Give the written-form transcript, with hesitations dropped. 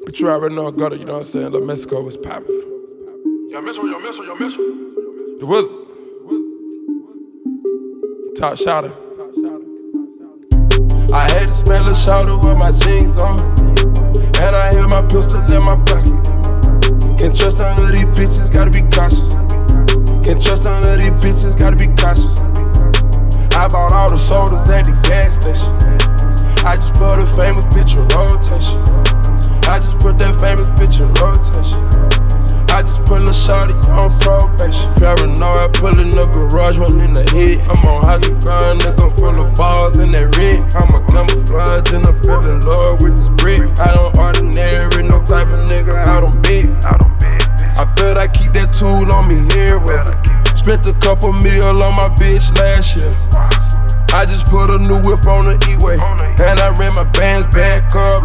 But you already know I got it, you know what I'm saying? Little Mexico was poppin'. Yo, Mitchell. The Wizard. Top shotter. I had to smell a shoulder with my jeans on, and I had my pistol in my pocket. Can't trust none of these bitches, gotta be cautious. Can't trust none of these bitches, gotta be cautious. I bought all the sodas at the gas station. I just put a famous bitch in rotation. I just put that famous bitch in rotation. I just put a shorty on probation. Paranoid, pull in the garage, one in the head. I'm on hydrogen, nigga, full of balls in that red. I'm a camouflage and I'm feeling low with this brick. I don't ordinary, no type of nigga out on bed. I bet I keep that tool on me everywhere. Spent a couple mil on my bitch last year. I just put a new whip on the E-way, and I ran my bands back up